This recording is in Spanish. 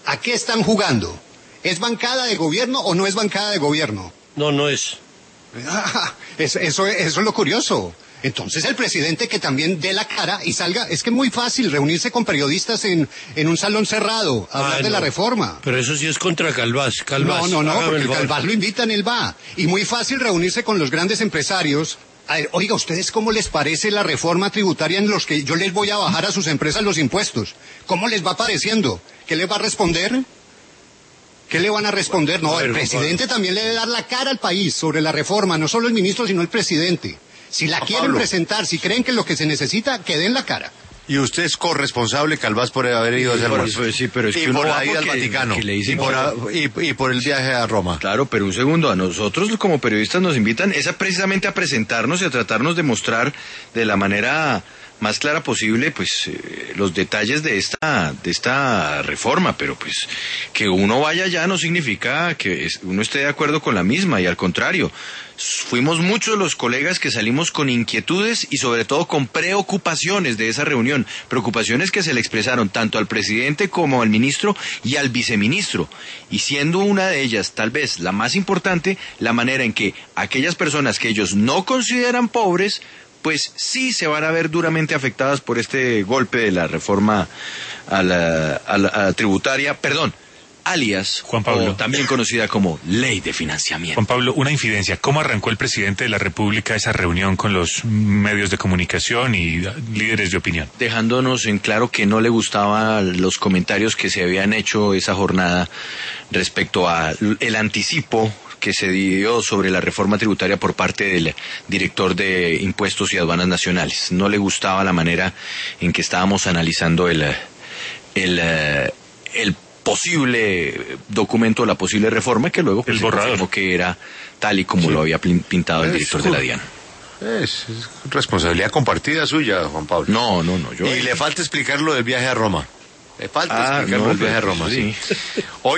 ¿A qué están jugando? ¿Es bancada de gobierno o no es bancada de gobierno? No, no es. Eso es lo curioso. Entonces el presidente que también dé la cara y salga, es que es muy fácil reunirse con periodistas en un salón cerrado, hablar de la reforma. Pero eso sí es contra Calvás. No, porque Calvás lo invitan, él va. Y muy fácil reunirse con los grandes empresarios. A ver, oiga, ¿ustedes cómo les parece la reforma tributaria en los que yo les voy a bajar a sus empresas los impuestos? ¿Cómo les va pareciendo? ¿Qué les va a responder? ¿Qué le van a responder? No, el presidente también le debe dar la cara al país sobre la reforma, no solo el ministro, sino el presidente. Si la quieren presentar, si creen que es lo que se necesita, que den la cara. Y usted es corresponsable, Calvás, por haber ido a ese almuerzo. Sí, pero es que y por la ida al Vaticano. Y por el viaje a Roma. Claro, pero un segundo, a nosotros como periodistas nos invitan precisamente a presentarnos y a tratarnos de mostrar de la manera más clara posible, pues, los detalles de esta reforma, pero pues, que uno vaya allá no significa que uno esté de acuerdo con la misma, y al contrario, fuimos muchos los colegas que salimos con inquietudes y sobre todo con preocupaciones de esa reunión, preocupaciones que se le expresaron tanto al presidente como al ministro y al viceministro, y siendo una de ellas, tal vez la más importante, la manera en que aquellas personas que ellos no consideran pobres, pues sí se van a ver duramente afectadas por este golpe de la reforma a la tributaria, alias, Juan Pablo, o también conocida como Ley de Financiamiento. Juan Pablo, una infidencia. ¿Cómo arrancó el presidente de la República esa reunión con los medios de comunicación y líderes de opinión? Dejándonos en claro que no le gustaban los comentarios que se habían hecho esa jornada respecto a el anticipo que se dio sobre la reforma tributaria por parte del director de Impuestos y Aduanas Nacionales. No le gustaba la manera en que estábamos analizando el posible documento, la posible reforma, que luego el borrador, que era tal y como lo había pintado el director de la DIAN. Es responsabilidad compartida suya, Juan Pablo. No. Y le falta explicar lo del viaje a Roma. Le falta explicar lo del viaje a Roma, sí. Hoy